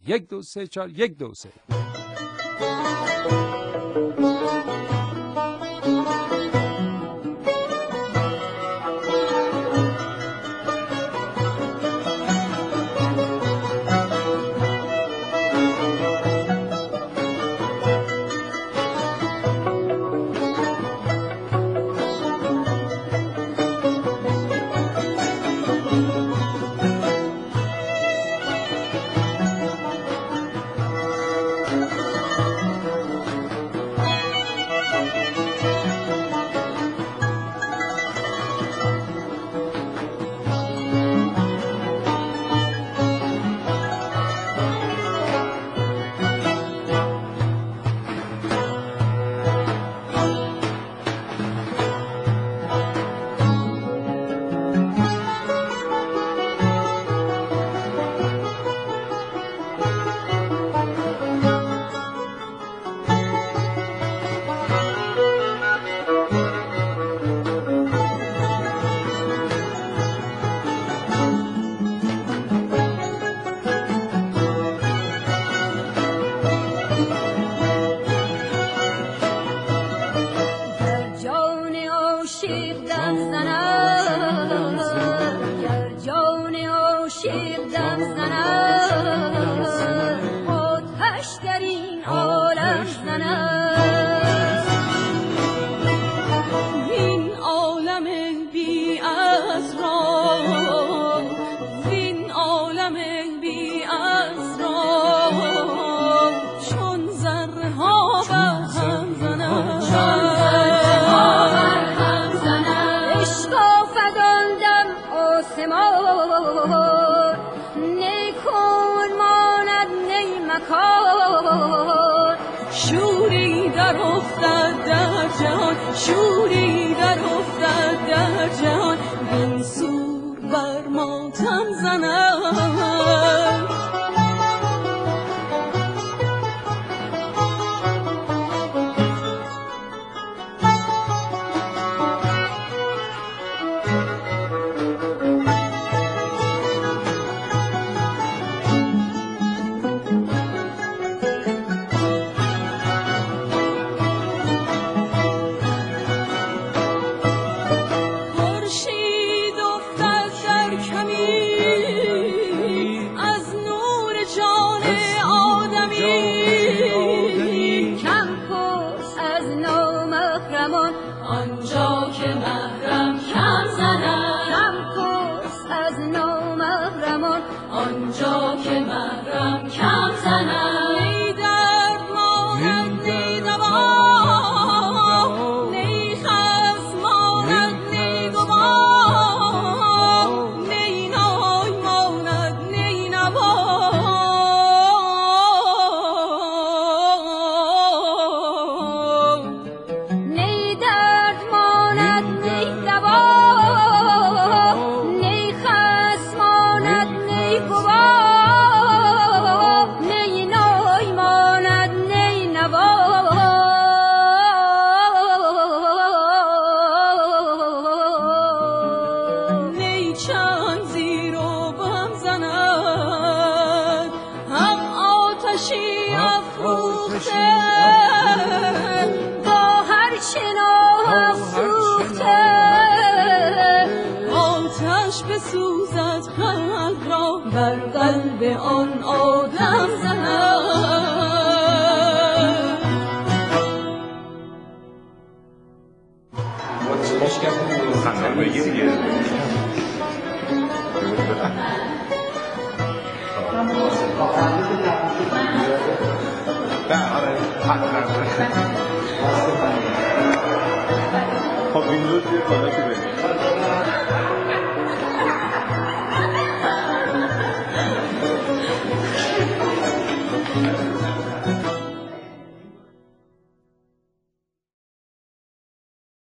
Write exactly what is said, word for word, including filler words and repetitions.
یک دو سه چهار، یک دو سه. شوری در افتد در جهان، شوری در افتد در جهان، این سور بر ماتم زند. آنجا که محرم کم زند، نی درد ماند نی دوا، نی خصم ماند نی گوا، نی نای ماند نی نوا، نی درد ماند نی دوا، بسوزد قلب را بر قلب آن آدم زند. خندم بگیم دیگه. خب ویندوز یه کالا که